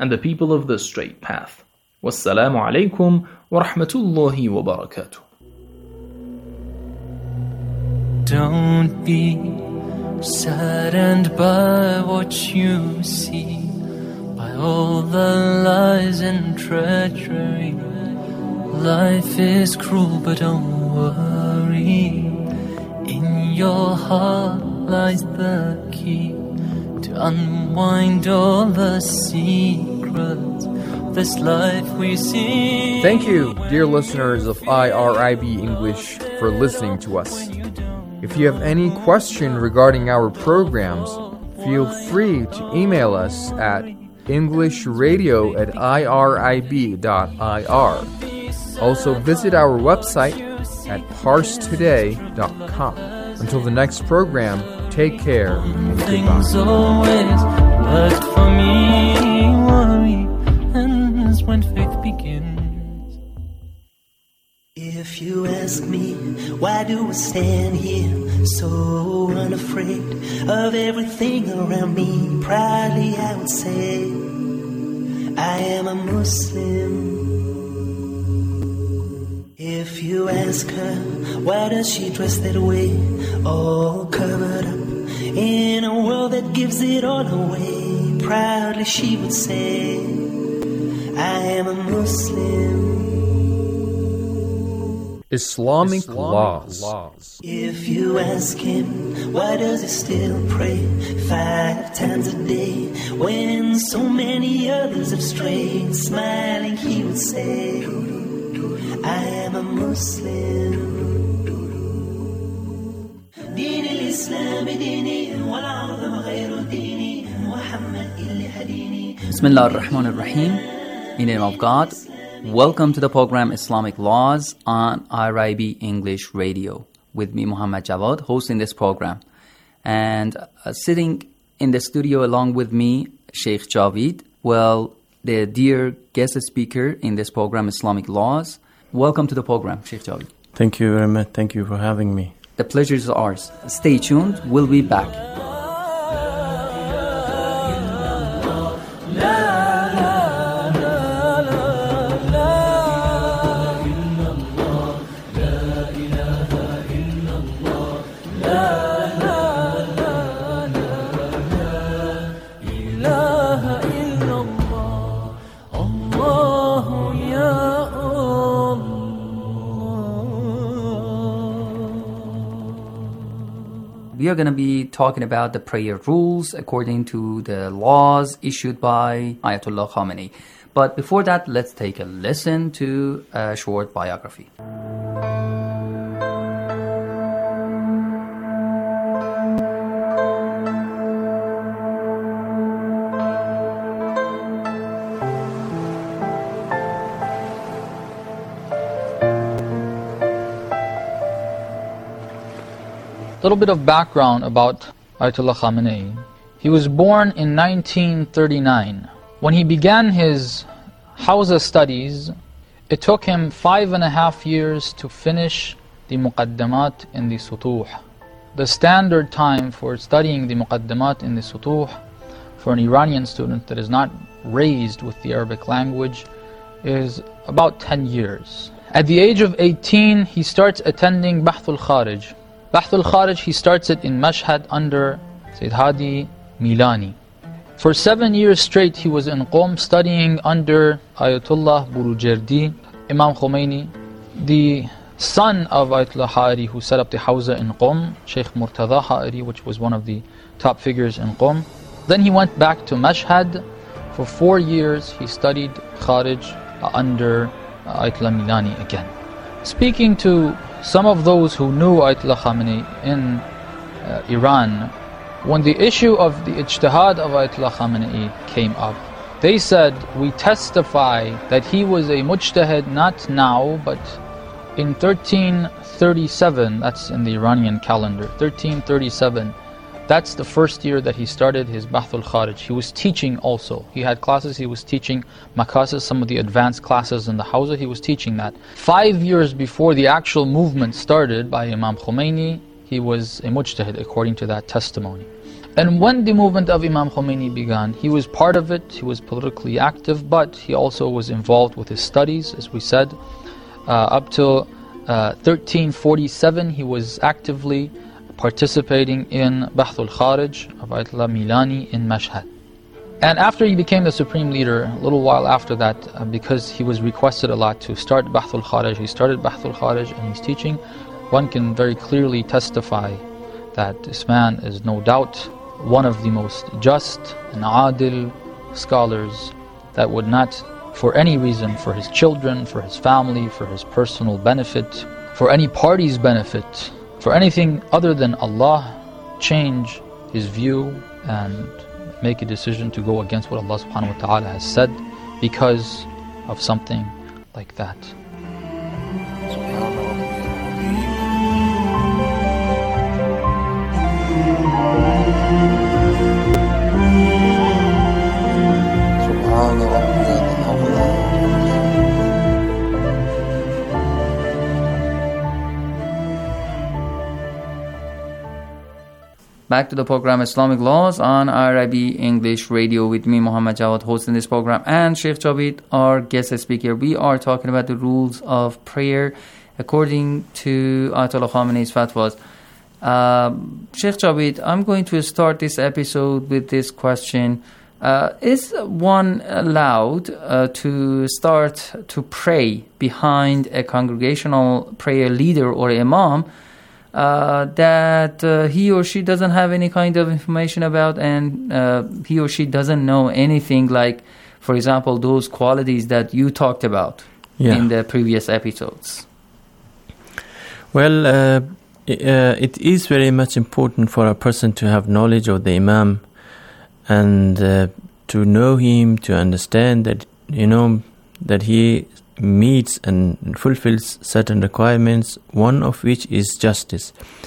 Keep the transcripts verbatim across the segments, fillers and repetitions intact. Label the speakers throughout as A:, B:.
A: and the people of the straight path. Wassalamu alaikum wa rahmatullahi wa barakatuh.
B: Don't be saddened by what you see, by all the lies and treachery. Life is cruel, but don't worry. In your heart lies the key to unwind all the secrets of this life we see.
C: Thank you, dear listeners of I R I B English, for listening to us. If you have any question regarding our programs, feel free to email us at englishradio at irib dot I R. Also visit our website at parse today dot com. Until the next program, take care and
B: Things
C: goodbye.
B: always worked for me. Worry ends when faith begins.
D: If you ask me, why do I stand here so unafraid of everything around me? Proudly I would say, I am a Muslim. If you ask her, why does she dress that way, all covered up in a world that gives it all away? Proudly she would say, I am a Muslim.
C: Islamic,
E: Islamic
C: laws.
E: laws.
D: If you ask him, why does he still pray five times a day when so many others have strayed? Smiling he would say, I am a Muslim. دين الإسلام ديني والعظم غير ديني محمد اللي هديني.
F: Bismillah ar-Rahman ar-Rahim. In the name of God. Welcome to the program Islamic Laws on I R I B English Radio with me, Muhammad Jawad, hosting this program. And uh, sitting in the studio along with me, Sheikh Javid, well, the dear guest speaker in this program, Islamic Laws. Welcome to the program, Sheikh Javid.
G: Thank you very much. Thank you for having me.
F: The pleasure is ours. Stay tuned. We'll be back. We are going to be talking about the prayer rules according to the laws issued by Ayatollah Khamenei. But before that, let's take a listen to a short biography.
E: A little bit of background about Ayatollah Khamenei. He was born in nineteen thirty-nine. When he began his Hawza studies, it took him five and a half years to finish the Muqaddamat in the Sutuh. The standard time for studying the Muqaddamat in the Sutuh for an Iranian student that is not raised with the Arabic language is about ten years. At the age of eighteen, he starts attending Bahthul Kharij. Bahthul Kharij, he starts it in Mashhad under Sayyid Hadi Milani. For seven years straight, he was in Qom studying under Ayatollah Burujerdi, Imam Khomeini, the son of Ayatollah Ha'ari who set up the Hawza in Qom, Sheikh Murtada Ha'ari, which was one of the top figures in Qom. Then he went back to Mashhad. For four years, he studied Kharij under Ayatollah Milani again. Speaking to some of those who knew Ayatollah Khamenei in uh, Iran, when the issue of the ijtihad of Ayatollah Khamenei came up, they said, we testify that he was a mujtahid not now, but in thirteen thirty-seven, that's in the Iranian calendar, thirteen thirty-seven, that's the first year that he started his Bahthul Kharij. He was teaching also. He had classes, he was teaching Makasis, some of the advanced classes in the Hawza, he was teaching that. Five years before the actual movement started by Imam Khomeini, he was a mujtahid according to that testimony. And when the movement of Imam Khomeini began, he was part of it, he was politically active, but he also was involved with his studies, as we said. Uh, up till uh, thirteen forty-seven, he was actively participating in Bahth al-Kharij of Ayatollah Milani in Mashhad. And after he became the supreme leader, a little while after that, uh, because he was requested a lot to start Bahth al-Kharij, he started Bahth al-Kharij and he's teaching. One can very clearly testify that this man is no doubt one of the most just and adil scholars that would not, for any reason, for his children, for his family, for his personal benefit, for any party's benefit, for anything other than Allah, change his view and make a decision to go against what Allah subhanahu wa ta'ala has said because of something like that.
F: Back to the program Islamic Laws on I R I B English Radio with me, Muhammad Jawad, hosting this program, and Sheikh Javed, our guest speaker. We are talking about the rules of prayer according to Ayatollah Khamenei's fatwas. Uh, Sheikh Javed, I'm going to start this episode with this question. Uh, is one allowed uh, to start to pray behind a congregational prayer leader or imam uh, that uh, he or she doesn't have any kind of information about, and uh, he or she doesn't know anything, like, for example, those qualities that you talked about yeah. in the previous episodes?
G: Well, uh, uh, it is very much important for a person to have knowledge of the imam and uh, to know him, to understand that, you know, that he meets and fulfills certain requirements, one of which is justice.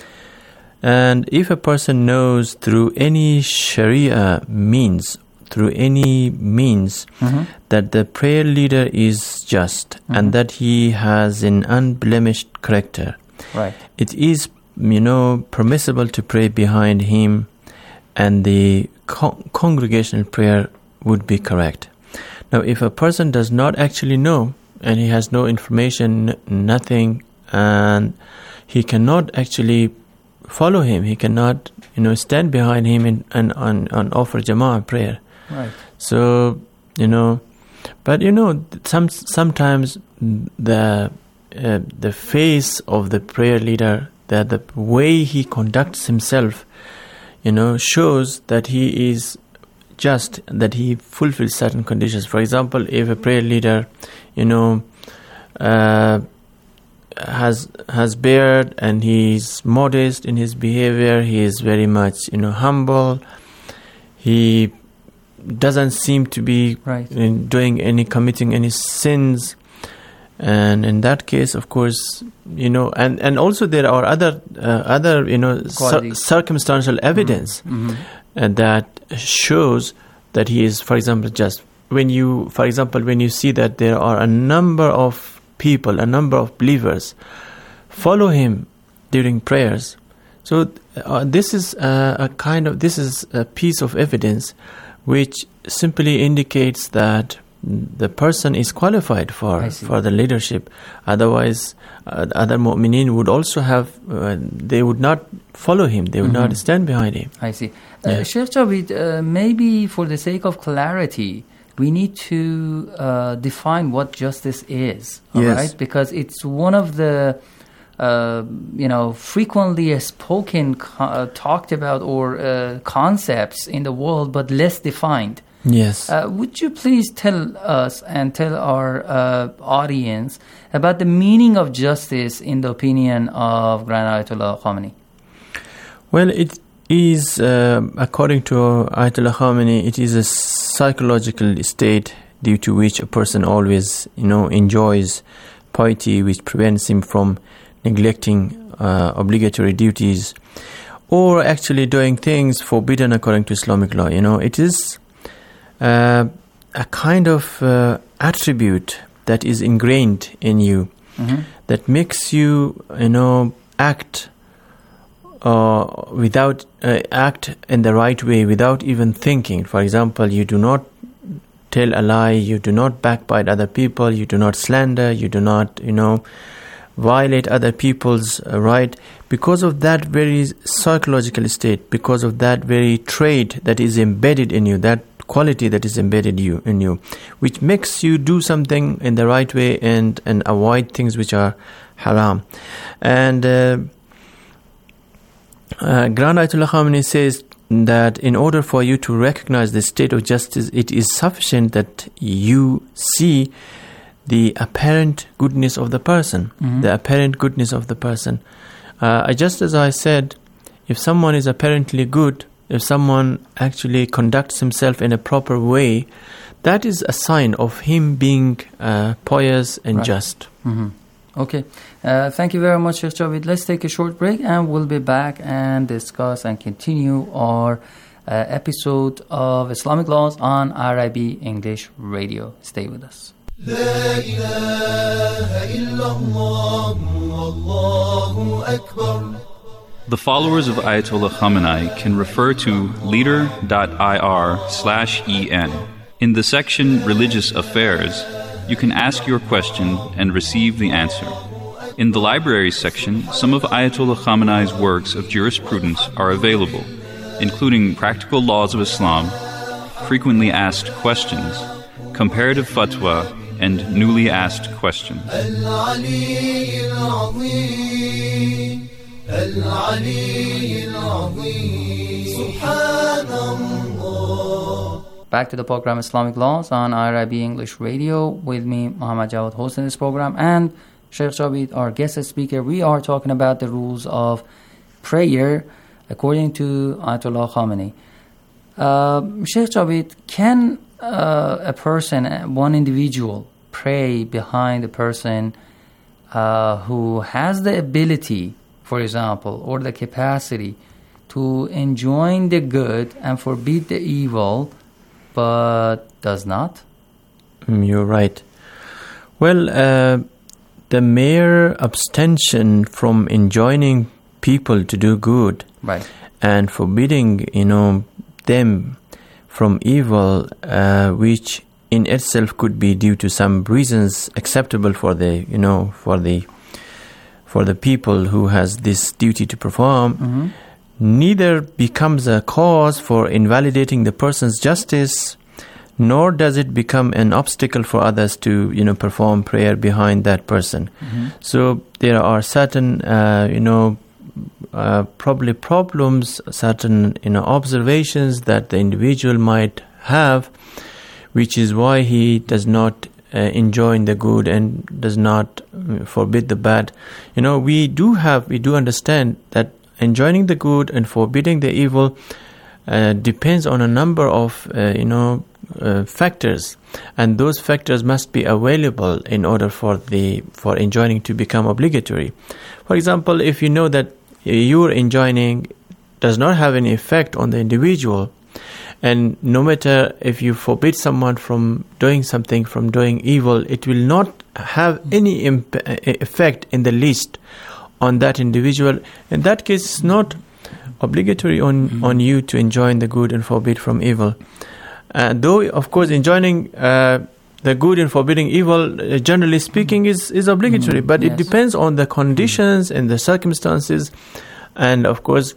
G: And if a person knows through any Sharia means, through any means, mm-hmm. that the prayer leader is just mm-hmm. and that he has an unblemished character,
F: right.
G: it is, you know, permissible to pray behind him, and the con- congregational prayer would be correct. Now, if a person does not actually know, and he has no information, n- nothing, and he cannot actually follow him, he cannot, you know, stand behind him and, and, and, and offer Jama'ah prayer.
F: Right.
G: So, you know, but, you know, some sometimes the uh, the face of the prayer leader, that the way he conducts himself, you know, shows that he is just, that he fulfills certain conditions. For example, if a prayer leader, you know, uh, has has beard and he's modest in his behavior, he is very much, you know, humble, he doesn't seem to be
F: right.
G: in doing any, committing any sins. And in that case, of course, you know, and, and also there are other, uh, other you know, cir- circumstantial evidence
F: mm-hmm.
G: uh, that shows that he is, for example, just. When you, for example, when you see that there are a number of people, a number of believers follow him during prayers. So uh, this is a, a kind of, this is a piece of evidence which simply indicates that the person is qualified for for the leadership. Otherwise, uh, other mu'mineen would also have, uh, they would not follow him, they would mm-hmm. not stand behind him.
F: I see. Uh, yeah. Sheikh Javed, uh, maybe for the sake of clarity, we need to uh, define what justice is, all
G: yes.
F: right? Because it's one of the, uh, you know, frequently spoken, co- uh, talked about, or uh, concepts in the world, but less defined.
G: Yes.
F: Uh, would you please tell us and tell our uh, audience about the meaning of justice in the opinion of Grand Ayatollah Khamenei?
G: Well, it is, uh, according to Ayatollah Khamenei, it is a psychological state due to which a person always, you know, enjoys piety, which prevents him from neglecting uh, obligatory duties or actually doing things forbidden according to Islamic law. You know, it is Uh, a kind of uh, attribute that is ingrained in you,
F: mm-hmm.
G: that makes you, you know, act uh, without uh, act in the right way without even thinking. For example, you do not tell a lie, you do not backbite other people, you do not slander, you do not, you know, violate other people's uh, right. Because of that very psychological state, because of that very trait that is embedded in you, that quality that is embedded you in you, which makes you do something in the right way and, and avoid things which are haram. And uh, uh, Grand Ayatollah Khamenei says that in order for you to recognize the state of justice, it is sufficient that you see the apparent goodness of the person, mm-hmm. the apparent goodness of the person. Uh, just as I said, if someone is apparently good, if someone actually conducts himself in a proper way, that is a sign of him being uh, pious and
F: right.
G: just.
F: Mm-hmm. Okay. Uh, thank you very much, Sheikh Javed. Let's take a short break and we'll be back and discuss and continue our uh, episode of Islamic Laws on R I B English Radio. Stay with us.
H: لا إله إلا الله والله أكبر.
I: The followers of Ayatollah Khamenei can refer to leader.ir slash en. In the section Religious Affairs, you can ask your question and receive the answer. In the Libraries section, some of Ayatollah Khamenei's works of jurisprudence are available, including Practical Laws of Islam, Frequently Asked Questions, Comparative Fatwa, and Newly Asked Questions.
F: Back to the program Islamic Laws on R I B English Radio with me, Muhammad Jawad, hosting this program, and Sheikh Javed, our guest speaker. We are talking about the rules of prayer according to Ayatollah Khamenei. Uh, Sheikh Javed, can uh, a person, one individual, pray behind a person uh, who has the ability, for example, or the capacity to enjoin the good and forbid the evil, but does not?
G: You're right. Well, uh, the mere abstention from enjoining people to do good,
F: right,
G: and forbidding, you know, them from evil, uh, which in itself could be due to some reasons acceptable for the, you know, for the for the people who has this duty to perform,
F: mm-hmm.
G: neither becomes a cause for invalidating the person's justice, nor does it become an obstacle for others to, you know, perform prayer behind that person.
F: Mm-hmm.
G: So there are certain, uh, you know, uh, probably problems, certain, you know, observations that the individual might have, which is why he does not uh, enjoin the good and does not uh, forbid the bad. You know, we do have, we do understand that enjoining the good and forbidding the evil uh, depends on a number of, uh, you know, uh, factors, and those factors must be available in order for the for enjoining to become obligatory. For example, if you know that your enjoining does not have any effect on the individual, and no matter if you forbid someone from doing something, from doing evil, it will not have any imp- effect in the least on that individual. In that case, it's not obligatory on, mm-hmm. on you to enjoin the good and forbid from evil. Uh, though, of course, enjoining uh, the good and forbidding evil, uh, generally speaking, is, is obligatory.
F: Mm-hmm.
G: But
F: yes.
G: it depends on the conditions and the circumstances. And, of course,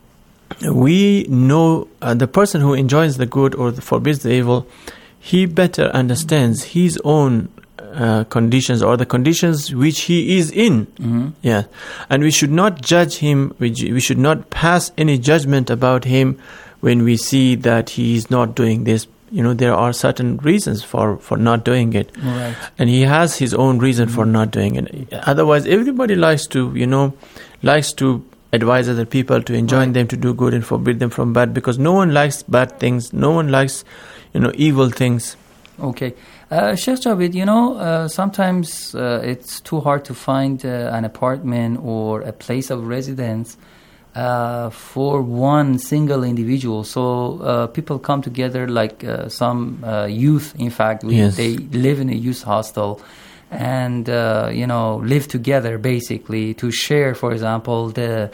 G: we know uh, the person who enjoins the good or forbids the evil, he better understands his own uh, conditions or the conditions which he is in.
F: Mm-hmm.
G: Yeah, and we should not judge him. We, we should not pass any judgment about him when we see that he is not doing this. You know, there are certain reasons for, for not doing it.
F: Right.
G: And he has his own reason mm-hmm. for not doing it. Otherwise, everybody likes to, you know, likes to advise other people to enjoin right. them to do good and forbid them from bad, because no one likes bad things. No one likes, you know, evil things.
F: Okay. Uh, Sheikh Javed, you know, uh, sometimes uh, it's too hard to find uh, an apartment or a place of residence uh, for one single individual. So uh, people come together, like uh, some uh, youth, in fact, we,
G: yes.
F: they live in a youth hostel and, uh, you know, live together basically to share, for example, the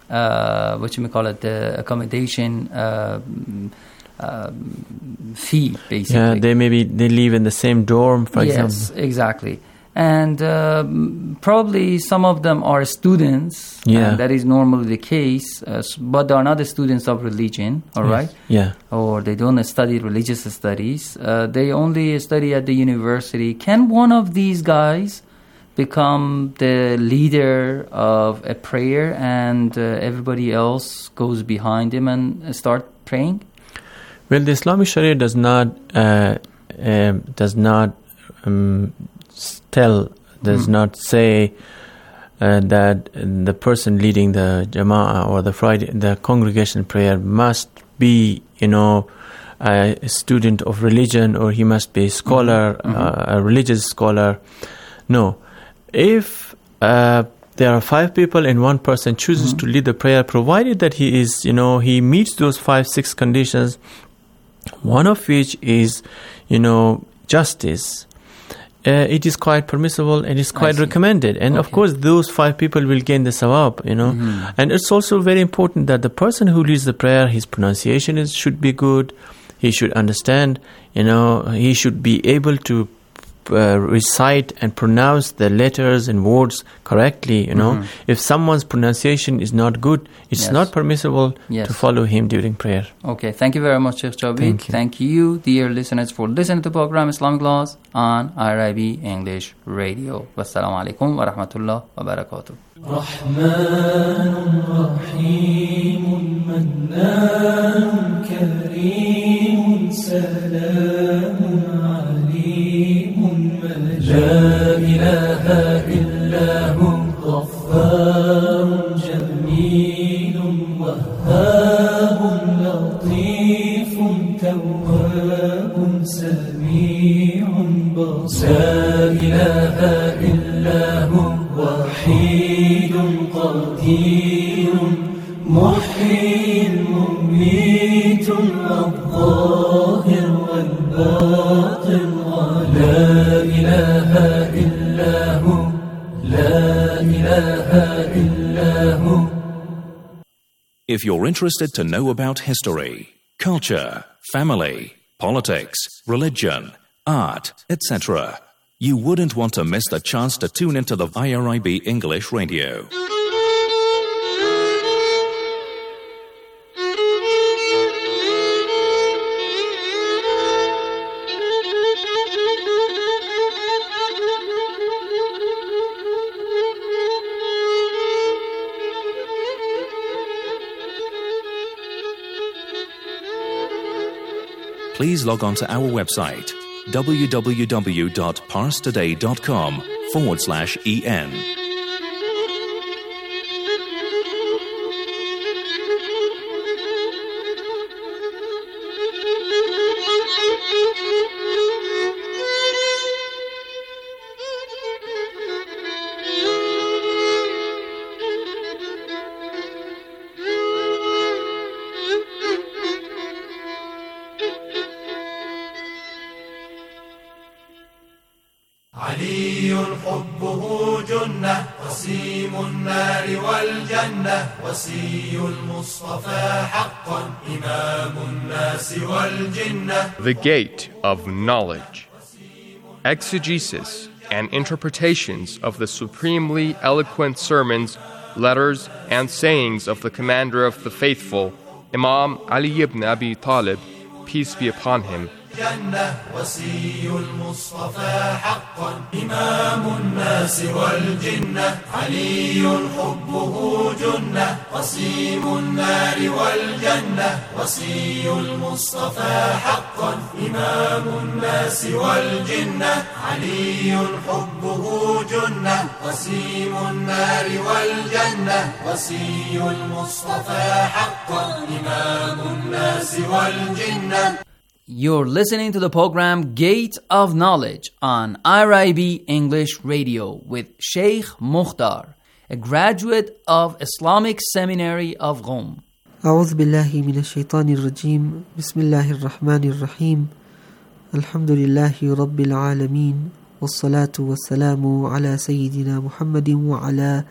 F: uh, what you may call it, the accommodation uh, uh, fee, basically.
G: Yeah, they maybe they live in the same dorm, for
F: yes,
G: example.
F: Yes, exactly. And uh, probably some of them are students.
G: Yeah.
F: And that is normally the case, uh, but they are not the students of religion, all
G: yes.
F: right?
G: Yeah.
F: Or they don't study religious studies. Uh, they only study at the university. Can one of these guys become the leader of a prayer and uh, everybody else goes behind him and start praying?
G: Well, the Islamic Sharia does not uh, uh, does not um, tell, does mm. not say uh, that the person leading the Jama'ah or the Friday, the congregation prayer must be, you know, a student of religion, or he must be a scholar, mm-hmm. uh, a religious scholar. No. If uh, there are five people and one person chooses mm-hmm. to lead the prayer, provided that he is, you know, he meets those five, six conditions, one of which is, you know, justice, uh, it is quite permissible and it's quite recommended. And
F: okay.
G: of course, those five people will gain the sawab, you know.
F: Mm-hmm.
G: And it's also very important that the person who leads the prayer, his pronunciation is, should be good. He should understand, you know, he should be able to Uh, recite and pronounce the letters and words correctly, you know. Mm-hmm. If someone's pronunciation is not good, it's
F: yes.
G: not permissible
F: yes.
G: to follow him during prayer.
F: Okay, thank you very much, Sheikh Jabir.
G: Thank you.
F: Thank you, dear listeners, for listening to the program Islamic Laws on I R I B English Radio. Wassalamu alaikum wa rahmatullah wa barakatuh.
B: رحمن رحيم منان كريم سلام عليم لا إله إلا هو غفار جميل وهاب لطيف تواب سميع بصير لا إله إلا هو وحيد قدير محيي مميت الظاهر والباطن لا إله إلا هو لا إله إلا هو.
J: If you're interested to know about history, culture, family, politics, religion, art, et cetera, you wouldn't want to miss the chance to tune into the I R I B English Radio. Please log on to our website, www.parstoday.com forward slash en.
H: علي حبه جنة قسيم النار والجنة وصي المصطفى حقا إمام الناس والجنة.
K: The Gate of Knowledge. Exegesis and interpretations of the supremely eloquent sermons, letters, and sayings of the Commander of the Faithful, Imam Ali ibn Abi Talib, peace be upon him.
H: جنة وصي المصطفى حقا إمام الناس والجنة علي حبه جنة قسيم النار والجنة وصي المصطفى حقا إمام الناس والجنة علي حبه جنة قسيم النار والجنة وصي المصطفى حقا إمام الناس والجنة.
F: You're listening to the program Gate of Knowledge on I R I B English Radio with Sheikh Mukhtar, a graduate of Islamic Seminary of Qom.
L: أعوذ بالله من الشيطان الرجيم بسم الله الرحمن الرحيم الحمد لله رب العالمين والصلاة والسلام على سيدنا محمد وعلى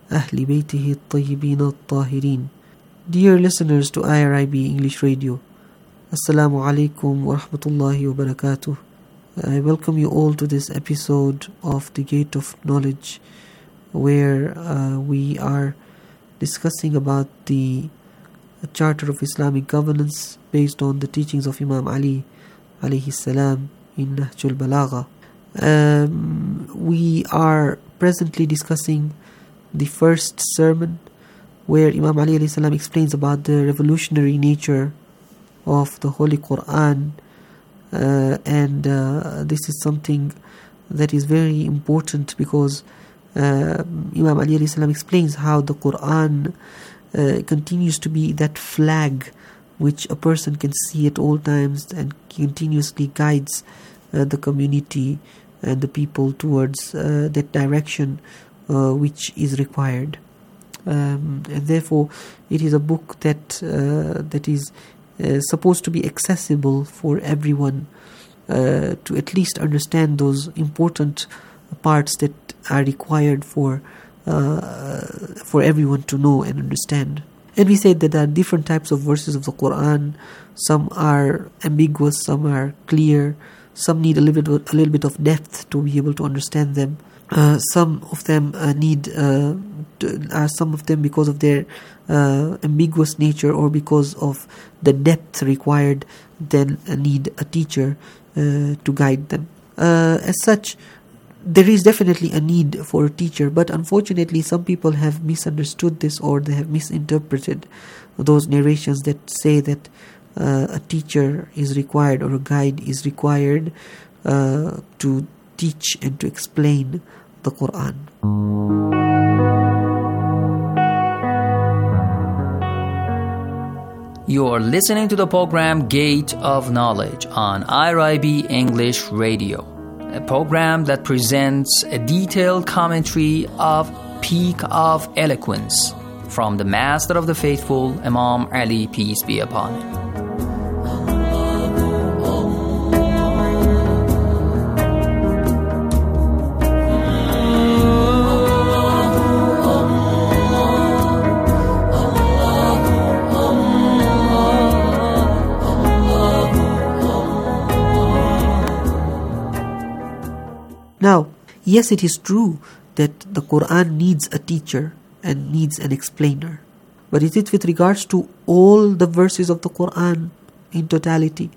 L: أهل بيته الطيبين الطاهرين. Dear listeners to I R I B English Radio, Assalamu alaikum wa rahmatullahi wa barakatuh. I welcome you all to this episode of The Gate of Knowledge, where uh, we are discussing about the Charter of Islamic Governance based on the teachings of Imam Ali alayhi salam in Nahjul Balagha. Um, we are presently discussing the first sermon, where Imam Ali alayhi salam explains about the revolutionary nature of the Holy Quran, uh, and uh, this is something that is very important because uh, Imam Ali alayhi salam explains how the Quran uh, continues to be that flag which a person can see at all times and continuously guides uh, the community and the people towards uh, that direction uh, which is required. Um, and therefore it is a book that uh, that is uh, supposed to be accessible for everyone uh, to at least understand those important parts that are required for uh, for everyone to know and understand. And we said that there are different types of verses of the Quran. Some are ambiguous, some are clear, some need a little bit, a little bit of depth to be able to understand them. Uh, some of them uh, need, uh, to, uh, some of them because of their uh, ambiguous nature or because of the depth required, then uh, need a teacher uh, to guide them. Uh, as such, there is definitely a need for a teacher, but unfortunately some people have misunderstood this, or they have misinterpreted those narrations that say that uh, a teacher is required or a guide is required uh, to teach and to explain the Quran.
F: You are listening to the program Gate of Knowledge on I R I B English Radio, a program that presents a detailed commentary of Peak of Eloquence from the Master of the Faithful, Imam Ali, peace be upon him.
L: Now, yes, it is true that the Quran needs a teacher and needs an explainer. But is it with regards to all the verses of the Quran in totality?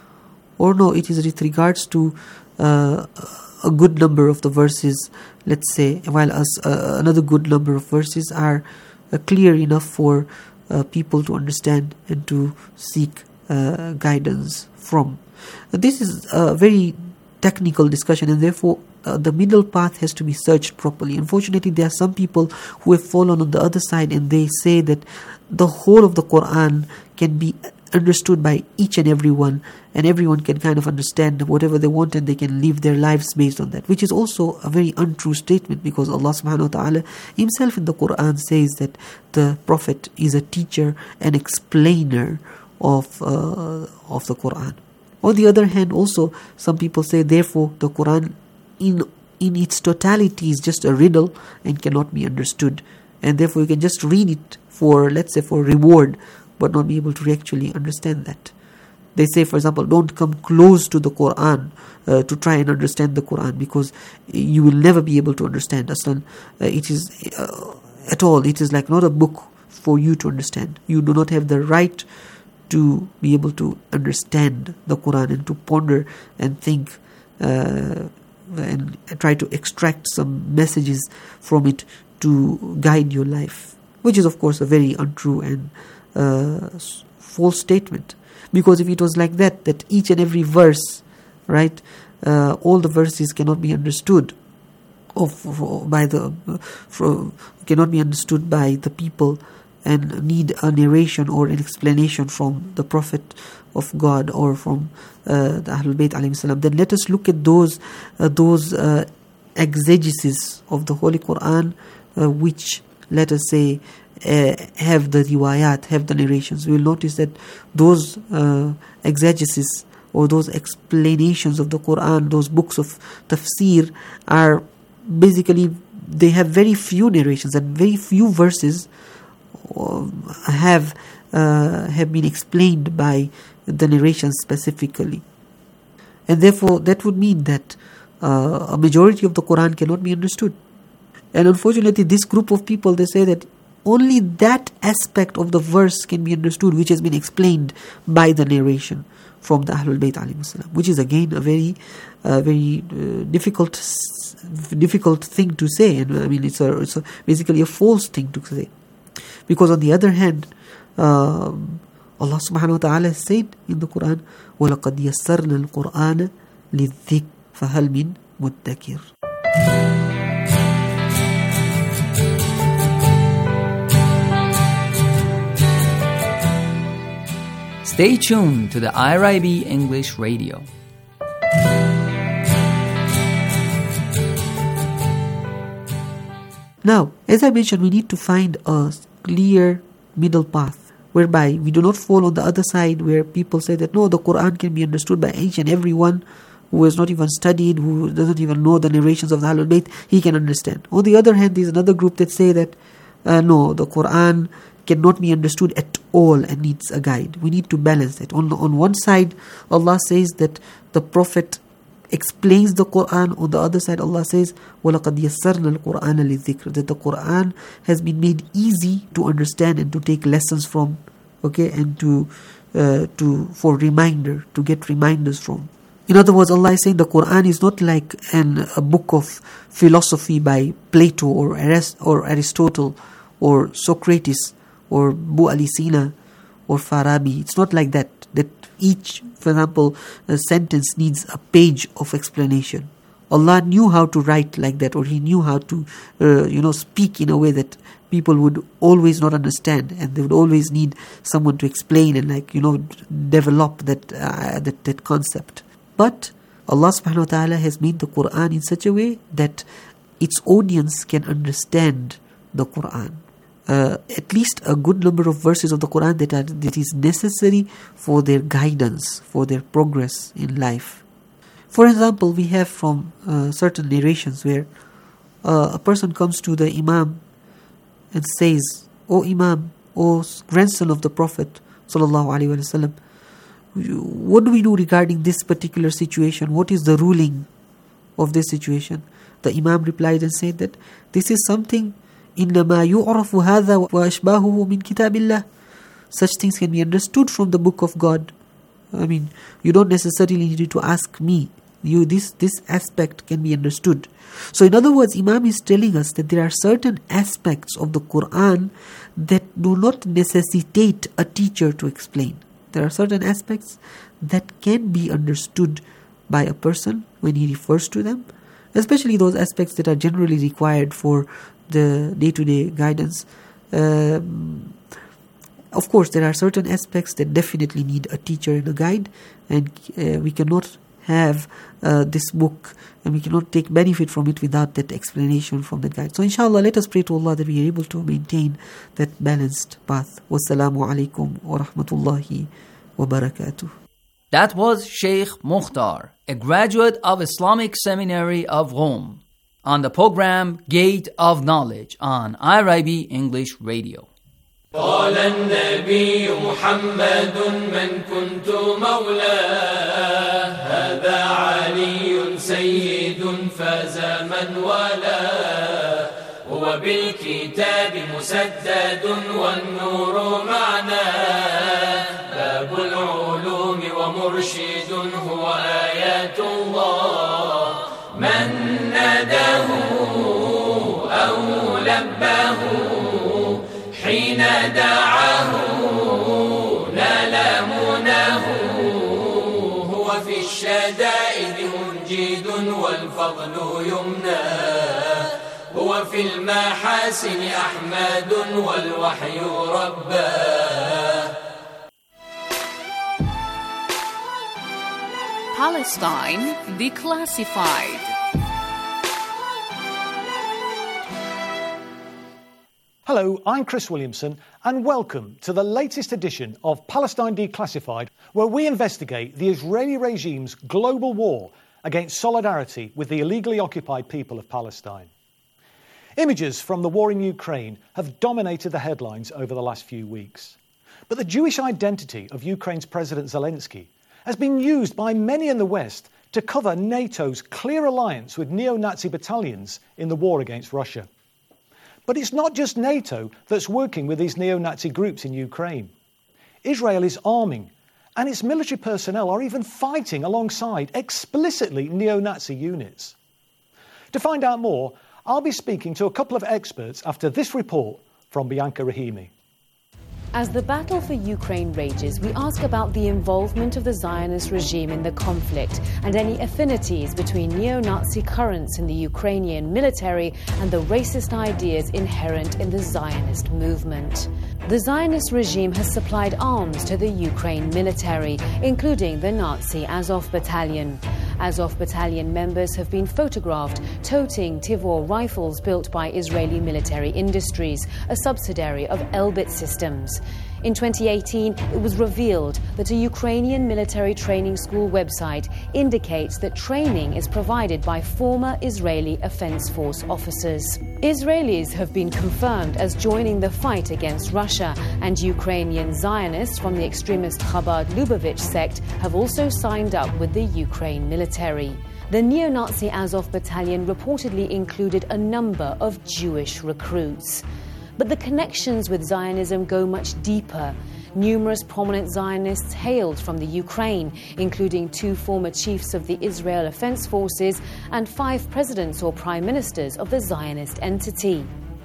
L: Or no, it is with regards to uh, a good number of the verses, let's say, while us, uh, another good number of verses are uh, clear enough for uh, people to understand and to seek uh, guidance from. Uh, this is a very technical discussion, and therefore uh, the middle path has to be searched properly. Unfortunately, there are some people who have fallen on the other side, and they say that the whole of the Quran can be understood by each and everyone, and everyone can kind of understand whatever they want, and they can live their lives based on that, which is also a very untrue statement, because Allah subhanahu wa ta'ala himself in the Quran says that the Prophet is a teacher and explainer of uh, of the Quran. On the other hand, also some people say therefore the Quran in in its totality is just a riddle and cannot be understood, and therefore you can just read it for, let's say, for reward, but not be able to actually understand that. They say, for example, don't come close to the Quran uh, to try and understand the Quran, because you will never be able to understand. Aslan, uh, it is uh, at all, it is like not a book for you to understand. You do not have the right to be able to understand the Quran and to ponder and think uh, and try to extract some messages from it to guide your life, which is of course a very untrue and uh, false statement. Because if it was like that, that each and every verse, right, uh, all the verses cannot be understood of, of by the from, cannot be understood by the people and need a narration or an explanation from the Prophet of God or from uh, the Ahlul Bayt alayhi salam, then let us look at those uh, those uh, exegesis of the Holy Quran uh, which, let us say, uh, have the riwayat, have the narrations. We will notice that those uh, exegesis or those explanations of the Quran, those books of tafsir, are basically they have very few narrations, and very few verses uh, have uh, have been explained by the narration specifically. And therefore, that would mean that uh, a majority of the Quran cannot be understood. And unfortunately, this group of people, they say that only that aspect of the verse can be understood which has been explained by the narration from the Ahlul Bayt alayhi salam, which is again a very, uh, very uh, difficult, difficult thing to say. And I mean, it's a, it's a basically a false thing to say, because on the other hand, uh, Allah Subhanahu wa Taala has said in the Quran, وَلَقَدْ يَسَّرْنَا الْقُرْآنَ لِلذِّكْرِ فَهَلْ مِن مُدَّكِرٍ.
F: Stay tuned to the I R I B English Radio.
L: Now, as I mentioned, we need to find a clear middle path, whereby we do not fall on the other side where people say that no, the Quran can be understood by each and everyone who has not even studied, who doesn't even know the narrations of the Ahlul Bayt, he can understand. On the other hand, there is another group that say that uh, no, the Quran cannot be understood at all and needs a guide. We need to balance it. On, on one side, Allah says that the Prophet explains the Quran. On the other side, Allah says, وَلَقَدْ يَسَّرْنَا الْقُرْآنَ لِلذِّكْرِ, that the Quran has been made easy to understand and to take lessons from, okay, and to uh, to for reminder, to get reminders from. In other words, Allah is saying the Quran is not like an, a book of philosophy by Plato or, Arist- or Aristotle or Socrates or Bu Ali Sina or Farabi. It's not like that, that each, for example, a sentence needs a page of explanation. Allah knew how to write like that, or He knew how to, uh, you know, speak in a way that people would always not understand, and they would always need someone to explain and, like, you know, develop that uh, that that concept. But Allah subhanahu wa ta'ala has made the Quran in such a way that its audience can understand the Quran. Uh, at least a good number of verses of the Quran that are that is necessary for their guidance, for their progress in life. For example, we have from uh, certain narrations where uh, a person comes to the Imam and says, "O Imam, O grandson of the Prophet sallallahu alaihi wasallam, what do we do regarding this particular situation? What is the ruling of this situation?" The Imam replied and said that this is something إنما يعرف هذا وأشباهه من كتاب الله. Such things can be understood from the book of God. I mean, you don't necessarily need to ask me. You this this aspect can be understood. So in other words, Imam is telling us that there are certain aspects of the Quran that do not necessitate a teacher to explain. There are certain aspects that can be understood by a person when he refers to them, especially those aspects that are generally required for the day-to-day guidance. Um, of course, there are certain aspects that definitely need a teacher and a guide, and uh, we cannot have uh, this book, and we cannot take benefit from it without that explanation from the guide. So inshallah, let us pray to Allah that we are able to maintain that balanced path. Wassalamu alaikum wa rahmatullahi wa barakatuh.
F: That was Sheikh Mukhtar, a graduate of Islamic Seminary of Rome, on the program Gate of Knowledge on I R I B English Radio.
B: قال النبي محمد من كنت مولاه هذا علي سيد فاز من والاه هو بالكتاب مسدد والنور معناه باب العلوم ومرشد هو آيات الله من ناداه أو لباه حين دعاه نال مناه هو في الشدائد منجد والفضل يمناه هو في المحاسن أحمد والوحي رباه.
M: Palestine Declassified.
N: Hello, I'm Chris Williamson, and welcome to the latest edition of Palestine Declassified, where we investigate the Israeli regime's global war against solidarity with the illegally occupied people of Palestine. Images from the war in Ukraine have dominated the headlines over the last few weeks. But the Jewish identity of Ukraine's President Zelensky has been used by many in the West to cover NATO's clear alliance with neo-Nazi battalions in the war against Russia. But it's not just NATO that's working with these neo-Nazi groups in Ukraine. Israel is arming, and its military personnel are even fighting alongside explicitly neo-Nazi units. To find out more, I'll be speaking to a couple of experts after this report from Bianca Rahimi.
O: As the battle for Ukraine rages, we ask about the involvement of the Zionist regime in the conflict and any affinities between neo-Nazi currents in the Ukrainian military and the racist ideas inherent in the Zionist movement. The Zionist regime has supplied arms to the Ukraine military, including the Nazi Azov Battalion. Azov Battalion members have been photographed toting Tivor rifles built by Israeli Military Industries, a subsidiary of Elbit Systems. In twenty eighteen, it was revealed that a Ukrainian military training school website indicates that training is provided by former Israeli Defense Force officers. Israelis have been confirmed as joining the fight against Russia, and Ukrainian Zionists from the extremist Chabad Lubavitch sect have also signed up with the Ukraine military. The neo-Nazi Azov Battalion reportedly included a number of Jewish recruits. But the connections with Zionism go much deeper. Numerous prominent Zionists hailed from the Ukraine, including two former chiefs of the Israel Defense Forces and five presidents or prime ministers of the Zionist entity.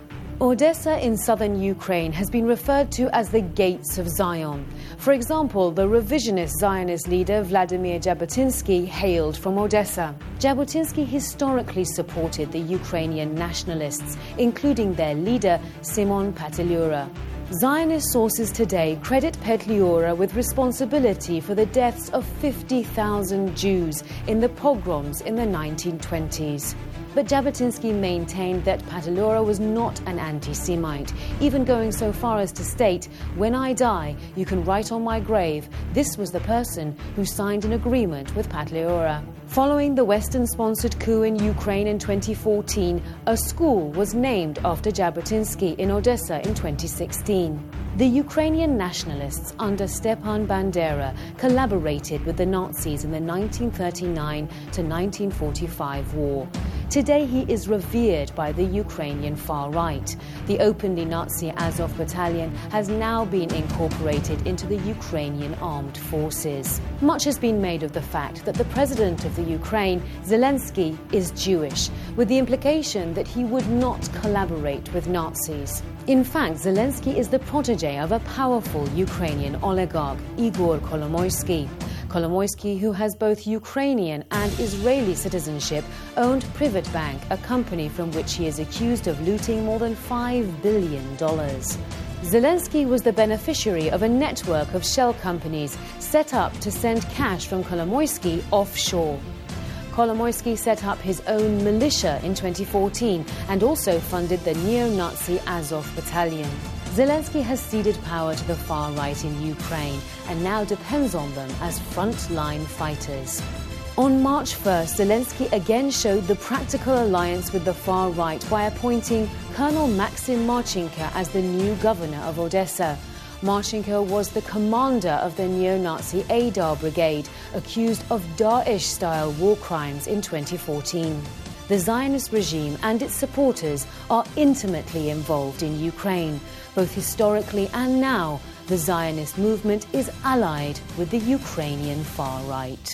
O: Odessa in southern Ukraine has been referred to as the Gates of Zion. For example, the revisionist Zionist leader Vladimir Jabotinsky hailed from Odessa. Jabotinsky historically supported the Ukrainian nationalists, including their leader Simon Petliura. Zionist sources today credit Petliura with responsibility for the deaths of fifty thousand Jews in the pogroms in the nineteen twenties. But Jabotinsky maintained that Petliura was not an anti-Semite, even going so far as to state, "When I die, you can write on my grave, this was the person who signed an agreement with Petliura." Following the Western-sponsored coup in Ukraine in twenty fourteen, a school was named after Jabotinsky in Odessa in twenty sixteen. The Ukrainian nationalists under Stepan Bandera collaborated with the Nazis in the nineteen thirty-nine to nineteen forty-five war. Today he is revered by the Ukrainian far right. The openly Nazi Azov Battalion has now been incorporated into the Ukrainian armed forces. Much has been made of the fact that the president of the Ukraine, Zelensky, is Jewish, with the implication that he would not collaborate with Nazis. In fact, Zelensky is the protege of a powerful Ukrainian oligarch, Igor Kolomoisky. Kolomoisky, who has both Ukrainian and Israeli citizenship, owned Privatbank, a company from which he is accused of looting more than five billion dollars. Zelensky was the beneficiary of a network of shell companies set up to send cash from Kolomoisky offshore. Kolomoisky set up his own militia in twenty fourteen and also funded the neo-Nazi Azov Battalion. Zelensky has ceded power to the far right in Ukraine and now depends on them as front-line fighters. On March first, Zelensky again showed the practical alliance with the far right by appointing Colonel Maxim Marchenko as the new governor of Odessa. Marchenko was the commander of the neo-Nazi Aidar Brigade, accused of Daesh-style war crimes in twenty fourteen. The Zionist regime and its supporters are intimately involved in Ukraine. Both historically and now, the Zionist movement is allied with the Ukrainian far right.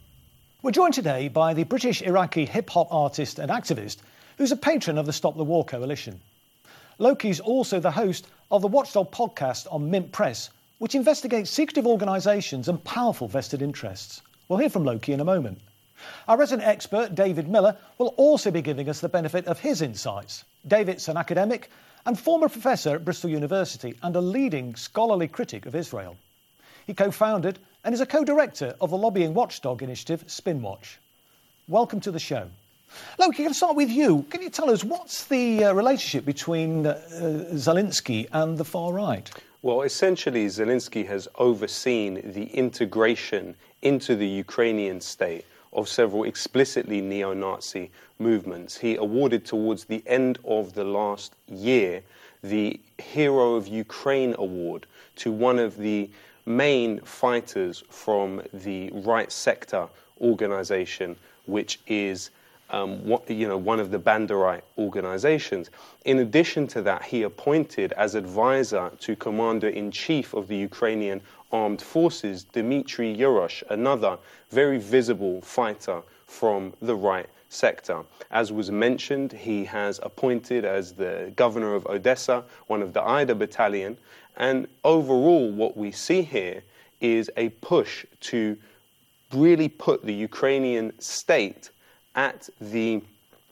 N: We're joined today by the British-Iraqi hip-hop artist and activist who's a patron of the Stop the War Coalition. Loki's also the host of the Watchdog podcast on Mint Press, which investigates secretive organisations and powerful vested interests. We'll hear from Loki in a moment. Our resident expert, David Miller, will also be giving us the benefit of his insights. David's an academic and former professor at Bristol University and a leading scholarly critic of Israel. He co-founded and is a co-director of the lobbying watchdog initiative Spinwatch. Welcome to the show. Loki, can I start with you? Can you tell us what's the uh, relationship between uh, Zelensky and the far right?
P: Well, essentially, Zelensky has overseen the integration into the Ukrainian state of several explicitly neo-Nazi movements. He awarded towards the end of the last year the Hero of Ukraine Award to one of the main fighters from the Right Sector organization, which is um, what, you know, one of the Banderite organizations. In addition to that, he appointed as advisor to Commander-in-Chief of the Ukrainian Armed Forces, Dmitry Yurosh, another very visible fighter from the Right Sector. As was mentioned, he has appointed as the governor of Odessa one of the Ida battalion, and overall what we see here is a push to really put the Ukrainian state at the